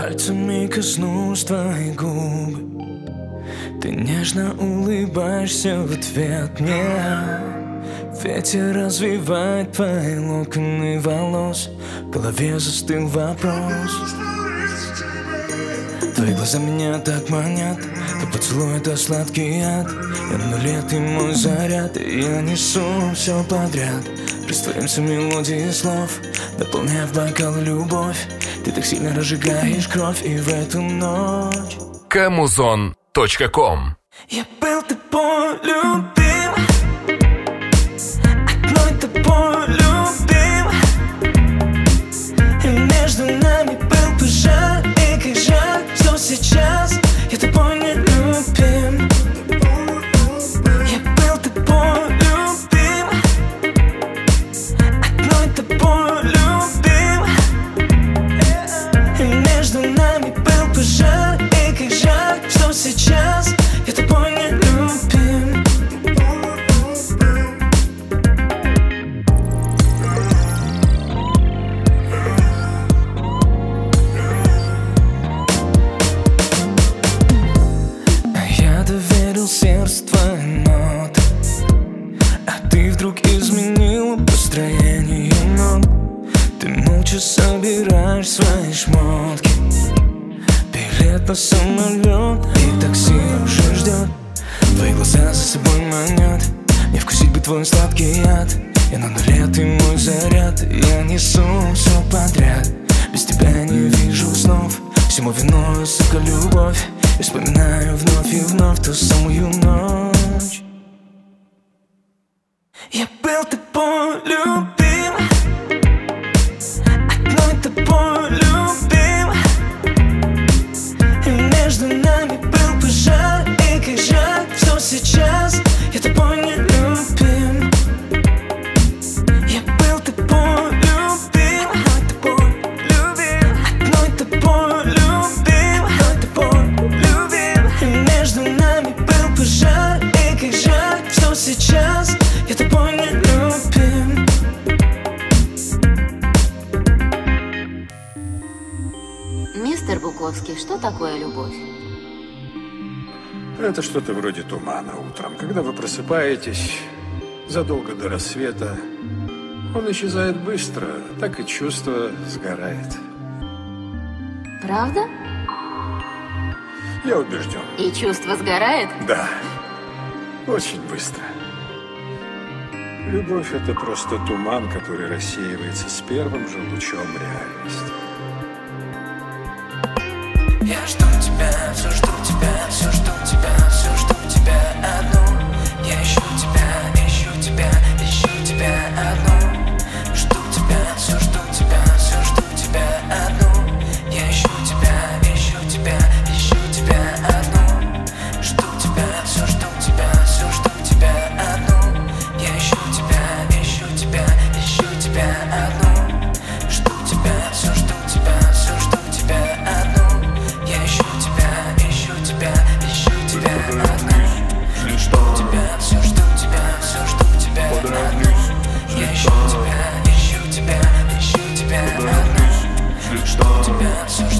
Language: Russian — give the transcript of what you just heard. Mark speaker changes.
Speaker 1: Пальцами коснулась твоих губ. Ты нежно улыбаешься в ответ мне. Ветер развивает твои локоны волос. В голове застыл вопрос. Твои глаза меня так манят. Твой поцелуй — это сладкий яд. Я на нуле, ты мой заряд. И я несу все подряд. Растворимся в мелодии слов, наполняя в бокал любовь. Ты так сильно разжигаешь кровь. И в эту ночь
Speaker 2: Kamuzon.com.
Speaker 1: я был тобой любим, одной тобой любим. И между нами был пожар. И как жаль, что сейчас я тобой не любим. Я был тобой любим, одной тобой любим. И между нами был пожар. И как жаль, что сейчас я тобой не любим. Я доверил сердцу твои ноты, а ты вдруг изменила построение нот. Ты молча собираешь свои шмотки, билет на самолет, и такси уже ждет. Твои глаза за собой манят. Мне вкусить бы твой сладкий яд. Я на нуле, ты мой заряд. Я несу все подряд. Без тебя не вижу снов. Всему виной, сука, любовь. Я вспоминаю вновь и вновь ту самую ночь. Я был тобой любим, одной тобой любим. И между нами был пожар. И как жаль, что сейчас я тобой не любим. Я был тобой любим, одной тобой любим, одной тобой любим. И между нами был пожар. И как жаль, что сейчас я тобой не любим.
Speaker 3: Мистер Буковский, что такое любовь?
Speaker 4: Это что-то вроде тумана утром. Когда вы просыпаетесь задолго до рассвета, он исчезает быстро, так и чувство сгорает.
Speaker 3: Правда?
Speaker 4: Я убежден.
Speaker 3: И чувство сгорает?
Speaker 4: Да, очень быстро. Любовь — это просто туман, который рассеивается с первым же лучом реальности.
Speaker 1: Я жду тебя, все жду тебя, все жду тебя, все жду тебя одну. Я ищу тебя, ищу тебя, ищу тебя одну. Жду тебя, все жду тебя, все жду тебя одну. Я ищу тебя, ищу тебя, ищу тебя одну. Жду тебя, все жду тебя, все жду тебя одну. Я ищу тебя, ищу тебя, ищу тебя одну. Жду тебя, все жду тебя, все жду тебя одну. Я ищу тебя, ищу тебя, ищу тебя одну. Жду тебя, все жду тебя, все жду тебя одну. Я ищу тебя, ищу тебя, ищу тебя одну. Жду тебя, все